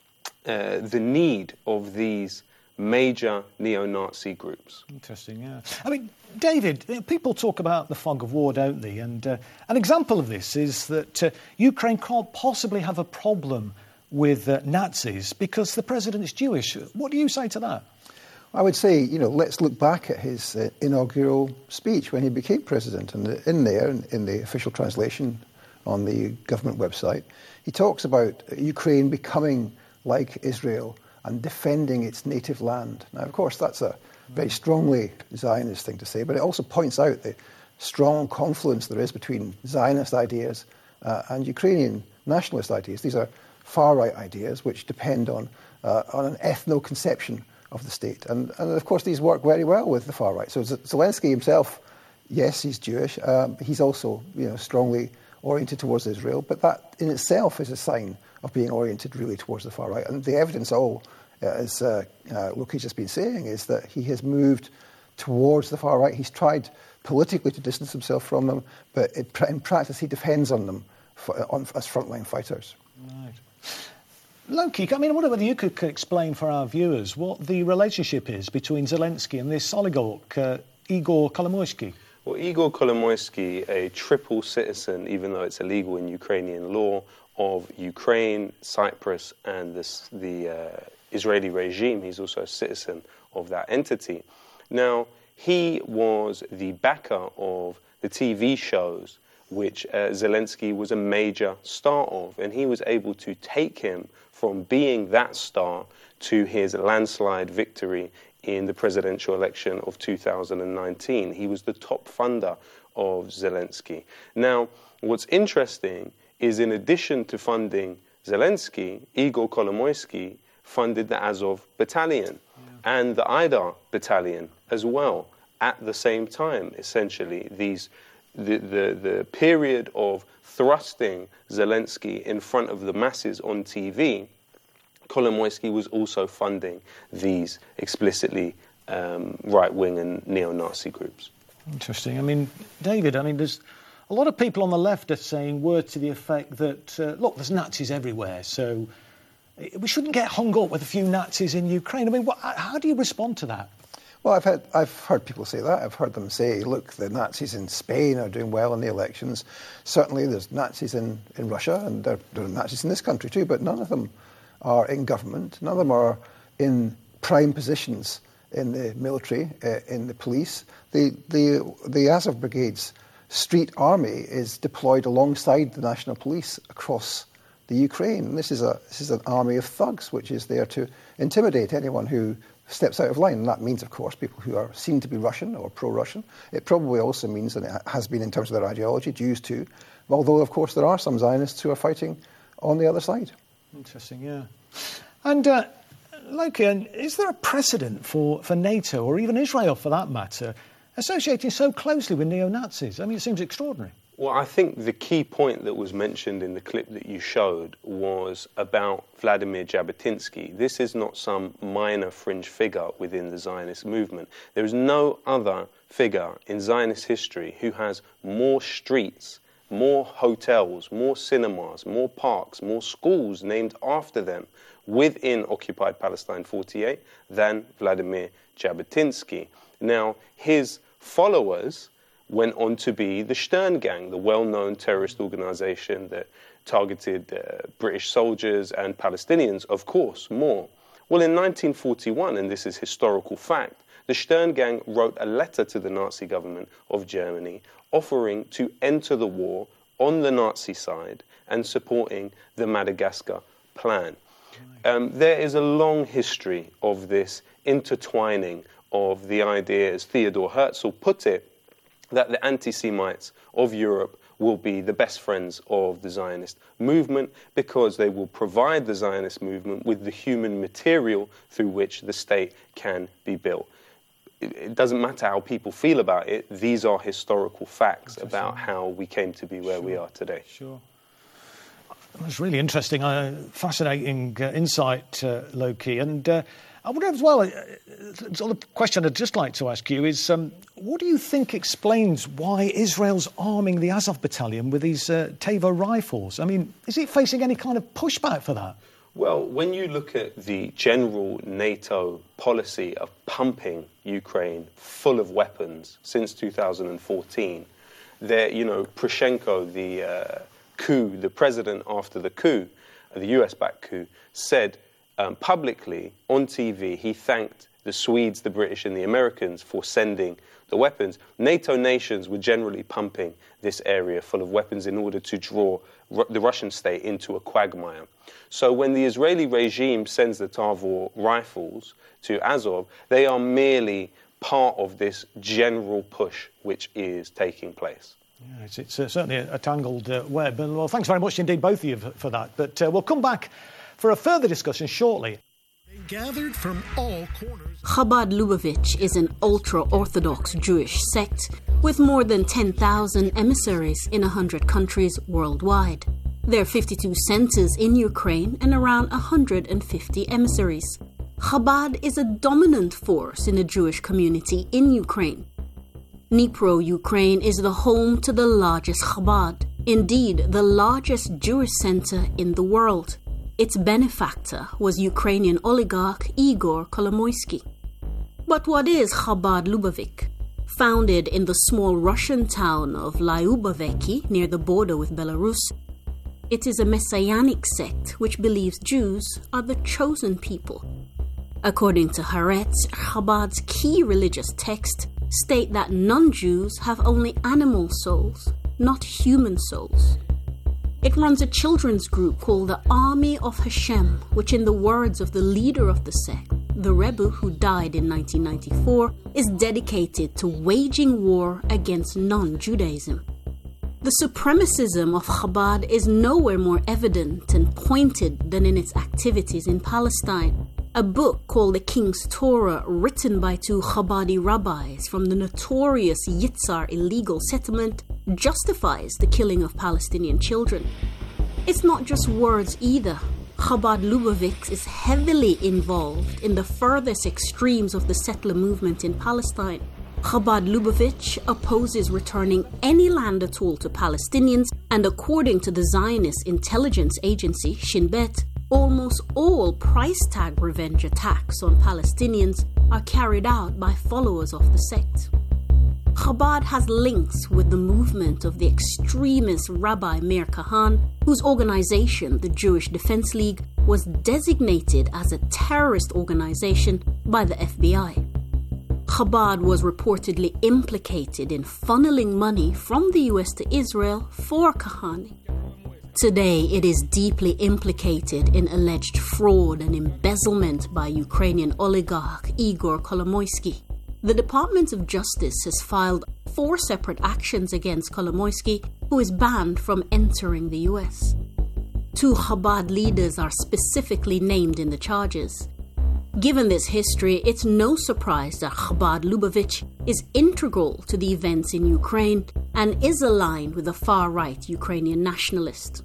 P: uh, the need of these major neo-Nazi groups.
N: Interesting, yeah. I mean, David, people talk about the fog of war, don't they? And uh, an example of this is that uh, Ukraine can't possibly have a problem with uh, Nazis because the president is Jewish. What do you say to that?
Q: I would say, you know, let's look back at his uh, inaugural speech when he became president. And in there, in, in the official translation on the government website, he talks about Ukraine becoming like Israel and defending its native land. Now, of course, that's a very strongly Zionist thing to say, but it also points out the strong confluence there is between Zionist ideas uh, and Ukrainian nationalist ideas. These are far-right ideas which depend on uh, on an ethno-conception of the state. And, and, of course, these work very well with the far-right. So Zelensky himself, yes, he's Jewish. Um, he's also, you know, strongly oriented towards Israel, but that in itself is a sign of being oriented really towards the far right. And the evidence all, uh, as uh, uh, Loki's just been saying, is that he has moved towards the far right. He's tried politically to distance himself from them, but it, in practice he defends on them for, on, as frontline fighters.
N: Right. Loki, I mean, I wonder whether you could explain for our viewers what the relationship is between Zelensky and this oligarch, uh, Igor Kolomoisky.
P: Well, Igor Kolomoisky, a triple citizen, even though it's illegal in Ukrainian law, of Ukraine, Cyprus, and this, the uh, Israeli regime. He's also a citizen of that entity. Now, he was the backer of the T V shows which uh, Zelensky was a major star of, and he was able to take him from being that star to his landslide victory in the presidential election of two thousand nineteen. He was the top funder of Zelensky. Now, what's interesting is in addition to funding Zelensky, Igor Kolomoisky funded the Azov battalion yeah. and the Aidar battalion as well at the same time, essentially. These, the, the, the period of thrusting Zelensky in front of the masses on T V, Kolomoisky was also funding these explicitly um, right-wing and neo-Nazi groups.
N: Interesting. I mean, David, I mean, there's a lot of people on the left are saying words to the effect that, uh, look, there's Nazis everywhere, so we shouldn't get hung up with a few Nazis in Ukraine. I mean, what, how do you respond to that?
Q: Well, I've had, I've heard people say that. I've heard them say, look, the Nazis in Spain are doing well in the elections. Certainly there's Nazis in, in Russia, and there, there are Nazis in this country too, but none of them are in government. None of them are in prime positions in the military, uh, in the police. The, the, the Azov Brigade's street army is deployed alongside the national police across the Ukraine. And this is a this is an army of thugs which is there to intimidate anyone who steps out of line. And that means, of course, people who are seen to be Russian or pro-Russian. It probably also means, and it has been in terms of their ideology, Jews too, although, of course, there are some Zionists who are fighting on the other side.
N: Interesting, yeah. And, uh, Loki, is there a precedent for, for NATO, or even Israel for that matter, associating so closely with neo-Nazis? I mean, it seems extraordinary.
P: Well, I think the key point that was mentioned in the clip that you showed was about Vladimir Jabotinsky. This is not some minor fringe figure within the Zionist movement. There is no other figure in Zionist history who has more streets, more hotels, more cinemas, more parks, more schools named after them within occupied Palestine forty-eight than Vladimir Jabotinsky. Now, his followers went on to be the Stern Gang, the well-known terrorist organization that targeted uh, British soldiers and Palestinians, of course, more. Well, in nineteen forty-one, and this is historical fact, the Stern Gang wrote a letter to the Nazi government of Germany offering to enter the war on the Nazi side and supporting the Madagascar plan. Um, there is a long history of this intertwining of the idea, as Theodor Herzl put it, that the anti-Semites of Europe will be the best friends of the Zionist movement because they will provide the Zionist movement with the human material through which the state can be built. It, it doesn't matter how people feel about it, these are historical facts about how we came to be where
N: Sure.
P: we are today.
N: Sure. That's really interesting, uh, fascinating uh, insight, uh, Loki. And uh, I wonder as well, uh, the other question I'd just like to ask you is, um, what do you think explains why Israel's arming the Azov battalion with these uh, Teva rifles? I mean, is it facing any kind of pushback for that?
P: Well, when you look at the general NATO policy of pumping Ukraine full of weapons since two thousand fourteen, there, you know, Poroshenko, the uh, coup, the president after the coup, the U S-backed coup, said um, publicly on T V, he thanked the Swedes, the British and the Americans for sending the weapons. NATO nations were generally pumping this area full of weapons in order to draw Ru- the Russian state into a quagmire. So when the Israeli regime sends the Tavor rifles to Azov, they are merely part of this general push which is taking place.
N: Yeah, it's, it's uh, certainly a, a tangled uh, web. And, well, thanks very much indeed, both of you, for, for that. But uh, we'll come back for a further discussion shortly.
R: They gathered from all corners.
S: Chabad Lubavitch is an ultra-Orthodox Jewish sect with more than ten thousand emissaries in one hundred countries worldwide. There are fifty-two centers in Ukraine and around one hundred fifty emissaries. Chabad is a dominant force in the Jewish community in Ukraine. Dnipro, Ukraine is the home to the largest Chabad, indeed the largest Jewish center in the world. Its benefactor was Ukrainian oligarch Igor Kolomoisky. But what is Chabad Lubavitch? Founded in the small Russian town of Lyubaveki near the border with Belarus, it is a messianic sect which believes Jews are the chosen people. According to Haaretz, Chabad's key religious text state that non-Jews have only animal souls, not human souls. It runs a children's group called the Army of Hashem, which in the words of the leader of the sect, the Rebbe who died in nineteen ninety-four, is dedicated to waging war against non-Judaism. The supremacism of Chabad is nowhere more evident and pointed than in its activities in Palestine. A book called The King's Torah, written by two Chabadi rabbis from the notorious Yitzhar illegal settlement, justifies the killing of Palestinian children. It's not just words either. Chabad Lubavitch is heavily involved in the furthest extremes of the settler movement in Palestine. Chabad Lubavitch opposes returning any land at all to Palestinians, and according to the Zionist intelligence agency Shin Bet, almost all price tag revenge attacks on Palestinians are carried out by followers of the sect. Chabad has links with the movement of the extremist Rabbi Meir Kahan, whose organization, the Jewish Defense League, was designated as a terrorist organization by the F B I. Chabad was reportedly implicated in funneling money from the U S to Israel for Kahane. Today, it is deeply implicated in alleged fraud and embezzlement by Ukrainian oligarch Igor Kolomoisky. The Department of Justice has filed four separate actions against Kolomoisky, who is banned from entering the U S. Two Chabad leaders are specifically named in the charges. Given this history, it's no surprise that Chabad Lubavitch is integral to the events in Ukraine and is aligned with the far-right Ukrainian nationalists.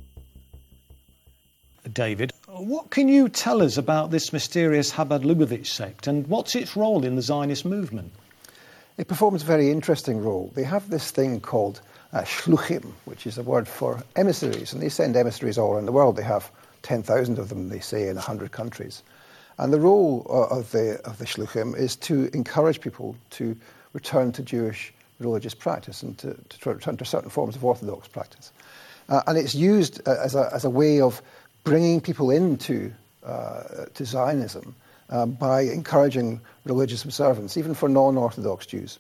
N: David, what can you tell us about this mysterious Chabad Lubavitch sect and what's its role in the Zionist movement?
Q: It performs a very interesting role. They have this thing called uh, shluchim, which is a word for emissaries, and they send emissaries all around the world. They have ten thousand of them, they say, in one hundred countries. And the role uh, of the of the shluchim is to encourage people to return to Jewish religious practice and to, to return to certain forms of Orthodox practice. Uh, and it's used uh, as a as a way of bringing people into uh, to Zionism uh, by encouraging religious observance, even for non-Orthodox Jews.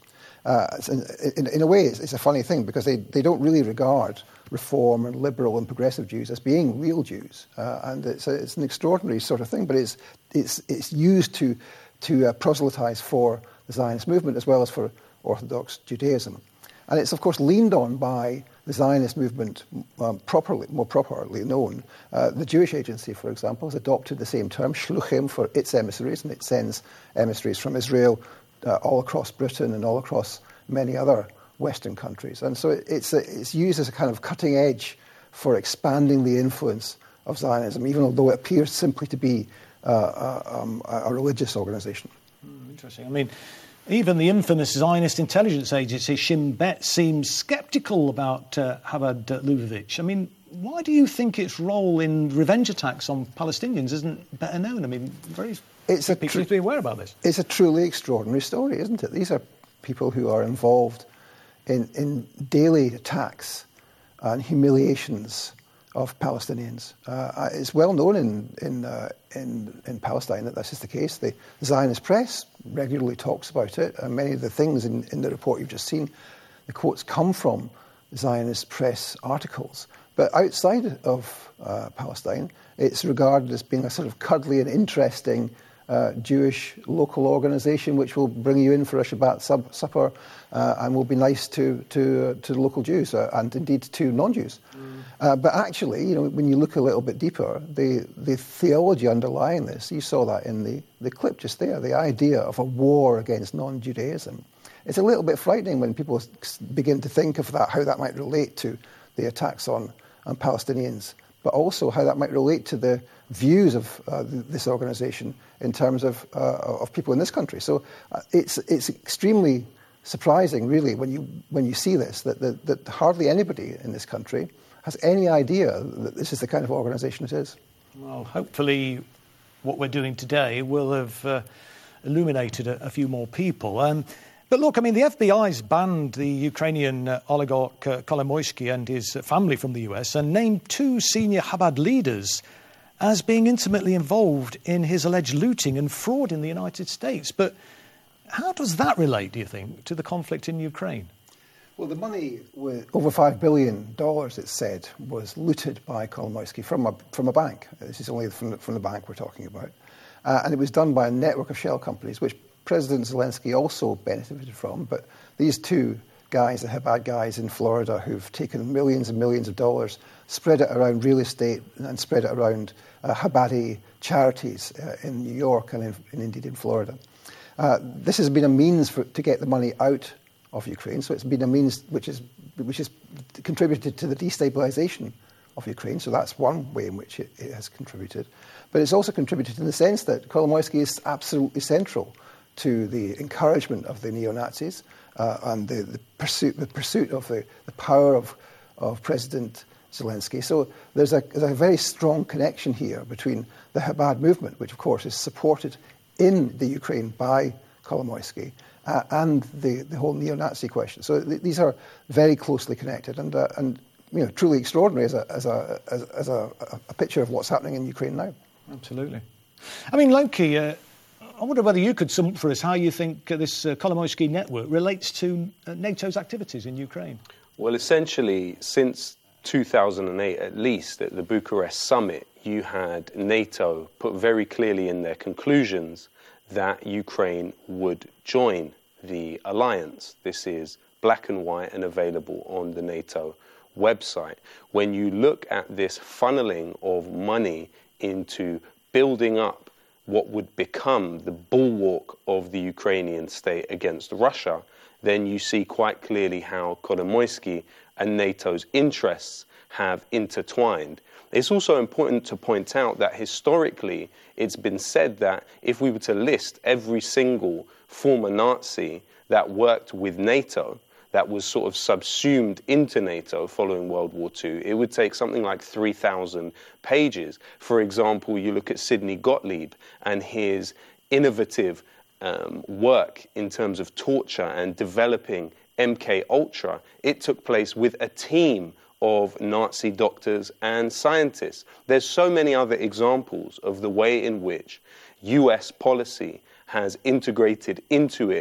Q: Uh, in, in a way, it's, it's a funny thing because they, they don't really regard Reform and liberal and progressive Jews as being real Jews, uh, and it's, a, it's an extraordinary sort of thing. But it's it's it's used to to uh, proselytize for the Zionist movement as well as for Orthodox Judaism, and it's of course leaned on by the Zionist movement um, properly, more properly known. Uh, the Jewish Agency, for example, has adopted the same term, shluchim, for its emissaries, and it sends emissaries from Israel uh, all across Britain and all across many other Western countries. And so it, it's, a, it's used as a kind of cutting edge for expanding the influence of Zionism, even although it appears simply to be uh, a, um, a religious organization.
N: Mm, interesting. I mean, even the infamous Zionist intelligence agency, Shin Bet, seems sceptical about uh, Chabad Lubavitch. I mean, why do you think its role in revenge attacks on Palestinians isn't better known? I mean, very
Q: it's a
N: people
Q: tr-
N: need to be aware about this.
Q: It's a truly extraordinary story, isn't it? These are people who are involved in, in daily attacks and humiliations of Palestinians. Uh, it's well known in in, uh, in in Palestine that this is the case. The Zionist press regularly talks about it, and many of the things in, in the report you've just seen, the quotes come from Zionist press articles. But outside of uh, Palestine, it's regarded as being a sort of cuddly and interesting uh, Jewish local organisation which will bring you in for a Shabbat sub- supper uh, and will be nice to to, uh, to the local Jews uh, and indeed to non-Jews. Mm. Uh, but actually, you know, when you look a little bit deeper, the, the theology underlying this, you saw that in the, the clip just there, the idea of a war against non-Judaism. It's a little bit frightening when people begin to think of that, how that might relate to the attacks on, on Palestinians, but also how that might relate to the views of uh, this organisation in terms of uh, of people in this country. So uh, it's it's extremely surprising, really, when you when you see this, that, that that hardly anybody in this country has any idea that this is the kind of organisation it is.
N: Well, hopefully, what we're doing today will have uh, illuminated a, a few more people. Um, But look, I mean, the F B I's banned the Ukrainian uh, oligarch uh, Kolomoisky and his family from the U S and named two senior Chabad leaders as being intimately involved in his alleged looting and fraud in the United States. But how does that relate, do you think, to the conflict in Ukraine?
Q: Well, the money, over five billion dollars, it's said, was looted by Kolomoisky from a, from a bank. This is only from the, from the bank we're talking about. Uh, and it was done by a network of shell companies, which President Zelensky also benefited from, but these two guys, the Chabad guys in Florida, who've taken millions and millions of dollars, spread it around real estate and spread it around uh, Chabadi charities uh, in New York and, in, and indeed in Florida. Uh, this has been a means for, to get the money out of Ukraine, so it's been a means which is which has contributed to the destabilization of Ukraine, so that's one way in which it, it has contributed. But it's also contributed in the sense that Kolomoisky is absolutely central to the encouragement of the neo-Nazis uh, and the, the pursuit the pursuit of the, the power of, of President Zelensky. So there's a, there's a very strong connection here between the Chabad movement, which of course is supported in the Ukraine by Kolomoisky, uh, and the, the whole neo-Nazi question. So th- these are very closely connected and uh, and you know truly extraordinary as a as a as, as a, a picture of what's happening in Ukraine now.
N: Absolutely. I mean, Loki, uh, I wonder whether you could sum up for us how you think uh, this uh, Kolomoisky network relates to uh, NATO's activities in Ukraine.
P: Well, essentially, since two thousand eight, at least, at the Bucharest summit, you had NATO put very clearly in their conclusions that Ukraine would join the alliance. This is black and white and available on the NATO website. When you look at this funneling of money into building up what would become the bulwark of the Ukrainian state against Russia, then you see quite clearly how Kolomoisky and NATO's interests have intertwined. It's also important to point out that historically it's been said that if we were to list every single former Nazi that worked with NATO, that was sort of subsumed into NATO following World War Two, it would take something like three thousand pages. For example, you look at Sidney Gottlieb and his innovative um, work in terms of torture and developing M K Ultra. It took place with a team of Nazi doctors and scientists. There's so many other examples of the way in which U S policy has integrated into it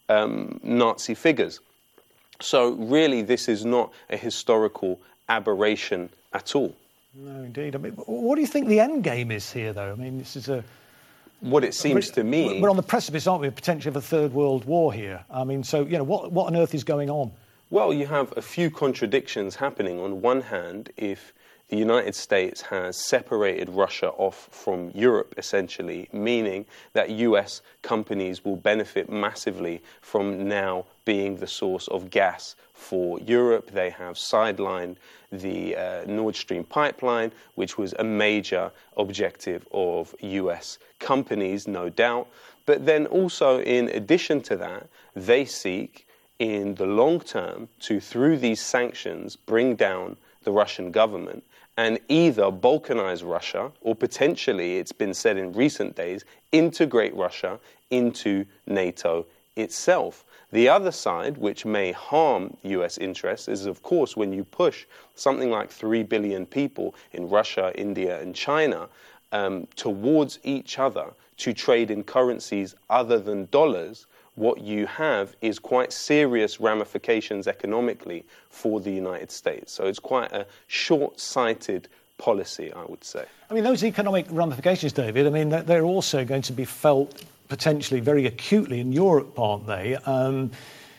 P: um, Nazi figures. So really, this is not a historical aberration at all.
N: No, indeed. I mean, what do you think the end game is here, though? I mean, this is a...
P: What it seems to me...
N: We're on the precipice, aren't we, potentially of a third world war here? I mean, so, you know, what, what on earth is going on?
P: Well, you have a few contradictions happening. On one hand, if the United States has separated Russia off from Europe, essentially, meaning that U S companies will benefit massively from now being the source of gas for Europe. They have sidelined the uh, Nord Stream pipeline, which was a major objective of U S companies, no doubt. But then also, in addition to that, they seek, in the long term, to, through these sanctions, bring down the Russian government and either balkanize Russia or potentially, it's been said in recent days, integrate Russia into NATO itself. The other side, which may harm U S interests, is, of course, when you push something like three billion people in Russia, India, and China um, towards each other to trade in currencies other than dollars, what you have is quite serious ramifications economically for the United States. So it's quite a short-sighted policy, I would say.
N: I mean, those economic ramifications, David, I mean, they're also going to be felt potentially very acutely in Europe, aren't they? Um,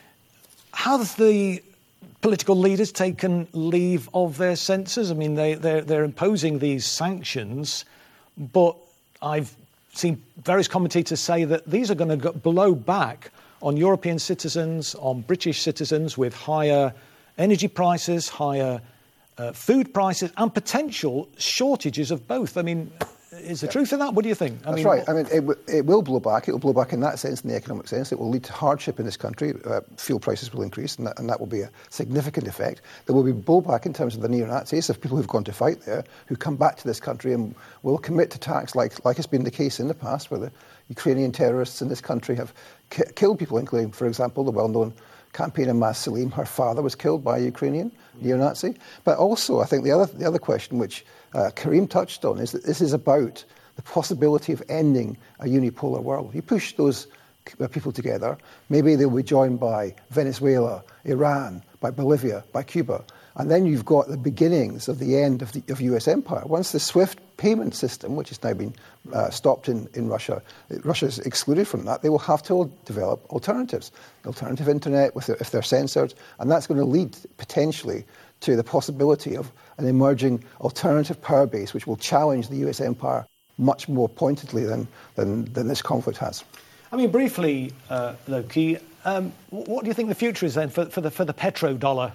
N: how have the political leaders taken leave of their senses? I mean, they, they're, they're imposing these sanctions, but I've seen various commentators say that these are going to blow back on European citizens, on British citizens, with higher energy prices, higher uh, food prices, and potential shortages of both. I mean, is the yeah. truth in that? What do you think? I
Q: That's
N: mean,
Q: right. I mean, it, w- it will blow back. It will blow back in that sense, in the economic sense. It will lead to hardship in this country. Uh, fuel prices will increase, and that, and that will be a significant effect. There will be blowback in terms of the neo-Nazis, of people who've gone to fight there, who come back to this country and will commit to attacks like, like it's been the case in the past, where the Ukrainian terrorists in this country have ki- killed people, including, for example, the well-known campaigner Mas Salim. Her father was killed by a Ukrainian neo-Nazi. But also, I think the other, the other question, which uh, Karim touched on, is that this is about the possibility of ending a unipolar world. You push those people together, maybe they'll be joined by Venezuela, Iran, by Bolivia, by Cuba, and then you've got the beginnings of the end of the of U S empire. Once the SWIFT payment system, which has now been uh, stopped in, in Russia, Russia's excluded from that, they will have to develop alternatives, alternative internet with their, if they're censored, and that's going to lead potentially to the possibility of an emerging alternative power base which will challenge the U S empire much more pointedly than, than, than this conflict has.
N: I mean, briefly, uh, Loki, um, what do you think the future is then for, for the for the petrodollar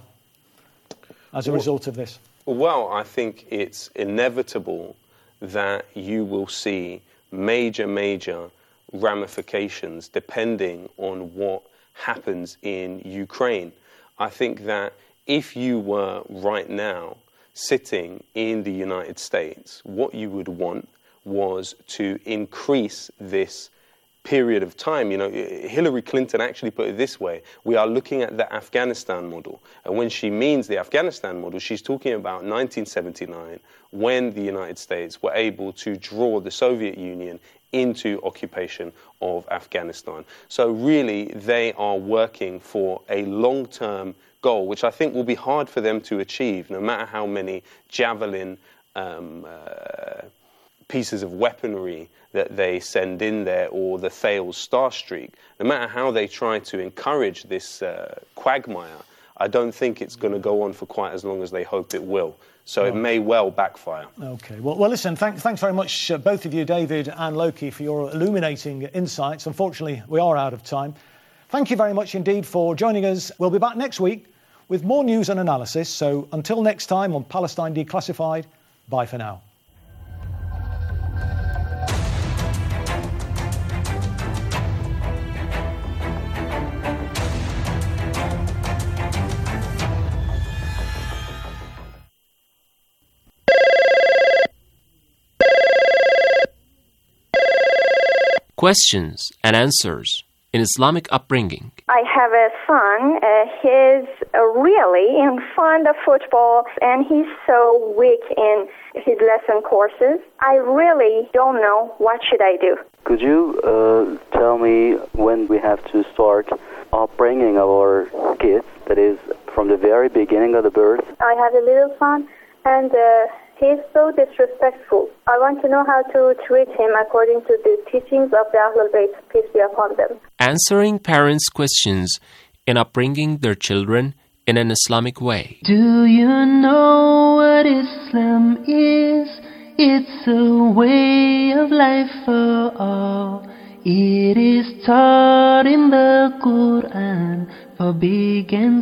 N: as a well, result of this?
P: Well, I think it's inevitable that you will see major, major ramifications depending on what happens in Ukraine. I think that if you were right now sitting in the United States, what you would want was to increase this period of time. You know, Hillary Clinton actually put it this way: we are looking at the Afghanistan model. And when she means the Afghanistan model, she's talking about nineteen seventy-nine, when the United States were able to draw the Soviet Union into occupation of Afghanistan. So really, they are working for a long-term goal, which I think will be hard for them to achieve, no matter how many Javelin um, uh, pieces of weaponry that they send in there, or the Thales Starstreak. No matter how they try to encourage this uh, quagmire, I don't think it's going to go on for quite as long as they hope it will. So oh. it may well backfire.
N: Okay. Well, well listen, thank, thanks very much, uh, both of you, David and Loki, for your illuminating insights. Unfortunately, we are out of time. Thank you very much indeed for joining us. We'll be back next week with more news and analysis. So until next time on Palestine Declassified, bye for now.
T: Questions and answers in Islamic upbringing.
U: I have a son. Uh, he's uh, really in fond of football, and he's so weak in his lesson courses. I really don't know what should I do.
V: Could you uh, tell me when we have to start
A: upbringing of our kids, that is, from the very beginning of the birth.
U: I have a little son, and uh, he's so disrespectful. I want to know how to treat him according to the teachings of the Ahlul Bayt, peace be upon them.
T: Answering parents' questions in upbringing their children in an Islamic way.
D: Do you know what Islam is? It's a way of life for all. It is taught in the Quran for big and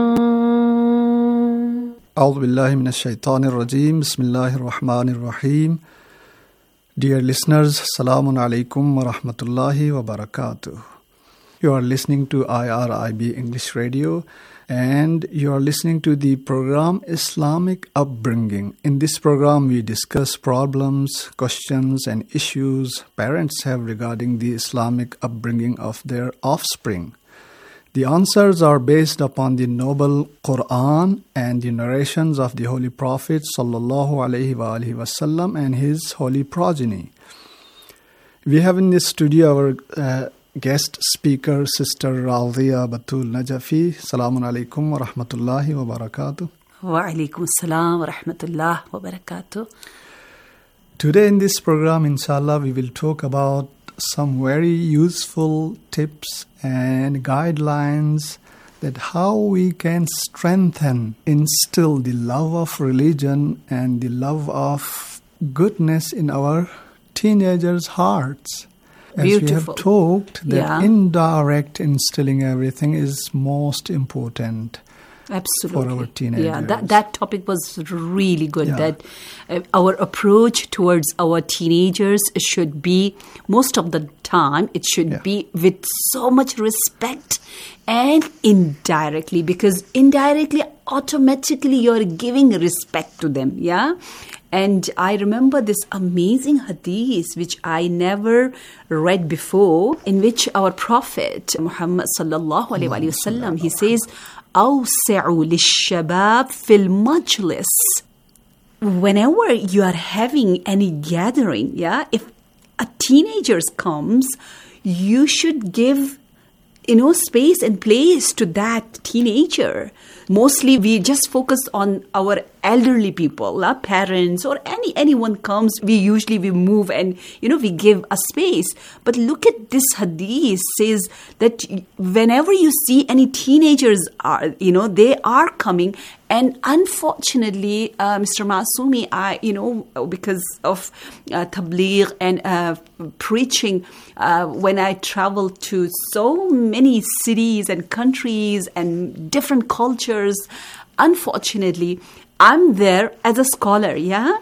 D: small.
V: أعوذ بالله من الشيطان الرجيم بسم الله الرحمن الرحيم. Dear listeners, Assalamu alaikum wa rahmatullahi wa barakatuh. You are listening to I R I B English Radio, and you are listening to the program Islamic Upbringing. In this program, we discuss problems, questions, and issues parents have regarding the Islamic upbringing of their offspring. The answers are based upon the noble Quran and the narrations of the Holy Prophet sallallahu alaihi wasallam and his holy progeny. We have in this studio our uh, guest speaker, Sister Radhiya Batul Najafi. Assalamu alaikum wa rahmatullahi wa barakatuh.
W: Wa alaikum assalam wa rahmatullahi wa barakatuh.
V: Today in this program, inshallah, we will talk about some very useful tips and guidelines that how we can strengthen, instill the love of religion and the love of goodness in our teenagers' hearts. As
W: Beautiful.
V: we have talked, that
W: Yeah.
V: indirect instilling everything is most important.
W: Absolutely.
V: For our teenagers.
W: Yeah, that, that topic was really good.
V: Yeah.
W: That uh, our approach towards our teenagers should be, most of the time, it should
V: Yeah.
W: be with so much respect and indirectly, because indirectly, automatically, you're giving respect to them. Yeah. And I remember this amazing hadith, which I never read before, in which our Prophet Muhammad sallallahu alaihi wasallam, he says, أوسعوا للشباب في المجلس. Whenever you are having any gathering, yeah, if a teenager comes, you should give, you know, space and place to that teenager. Mostly we just focus on our elderly people, our parents, or any anyone comes, we usually we move and, you know, we give a space. But look at this hadith, says that whenever you see any teenagers are, you know, they are coming. And unfortunately, uh, Mister Masumi, I, you know, because of uh, tabligh and uh, preaching, uh, when I travel to so many cities and countries and different cultures, unfortunately, I'm there as a scholar, yeah?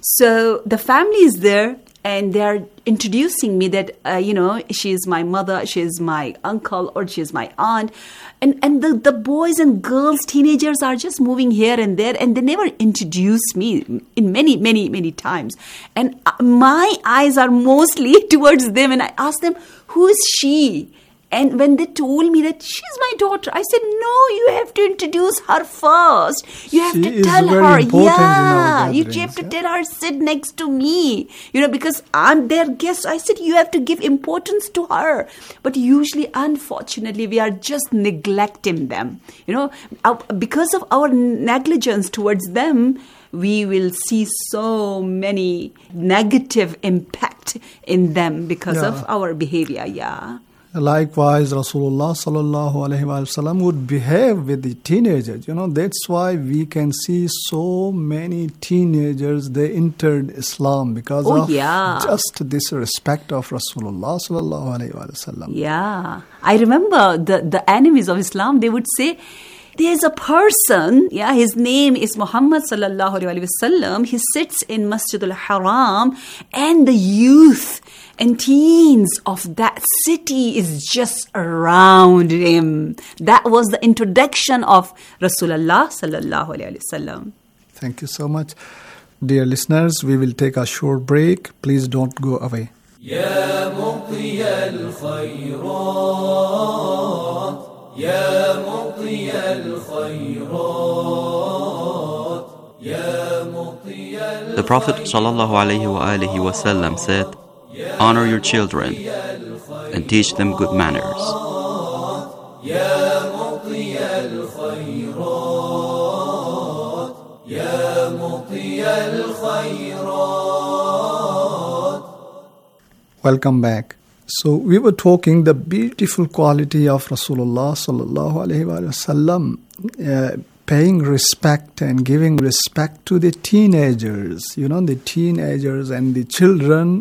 W: So the family is there, and they're introducing me that, uh, you know, she's my mother, she's my uncle, or she's my aunt. And and the, the boys and girls, teenagers are just moving here and there, and they never introduce me in many, many, many times. And my eyes are mostly towards them, and I ask them, who is she? And when they told me that she's my daughter, I said, no, you have to introduce her first. You have
V: She
W: to
V: is
W: tell
V: very
W: her,
V: important in our
W: yeah, you
V: gatherings,
W: have to tell her, sit next to me. You know, because I'm their guest. I said, you have to give importance to her. But usually, unfortunately, we are just neglecting them. You know, because of our negligence towards them, we will see so many negative impact in them because
V: Yeah.
W: of our behavior, yeah.
V: Likewise, Rasulullah sallallahu alaihi wasallam would behave with the teenagers. You know, that's why we can see so many teenagers, they entered Islam because
W: Oh,
V: of
W: yeah.
V: just this respect of Rasulullah sallallahu alaihi wasallam.
W: Yeah. I remember the, the enemies of Islam, they would say, there's a person, yeah, his name is Muhammad sallallahu alaihi wasallam. He sits in Masjid al-Haram, and the youth and teens of that city is just around him. That was the introduction of Rasulullah sallallahu alaihi wasallam.
V: Thank you so much. Dear listeners, we will take a short break. Please don't go away.
H: يا مطي الخيرات يا مطي الخيرات يا مطي
X: The Prophet ﷺ said, honor your children and teach them good manners.
H: يا مطي الخيرات يا مطي الخيرات.
V: Welcome back. So we were talking the beautiful quality of Rasulullah sallallahu alaihi wasallam, uh, paying respect and giving respect to the teenagers, you know, the teenagers and the children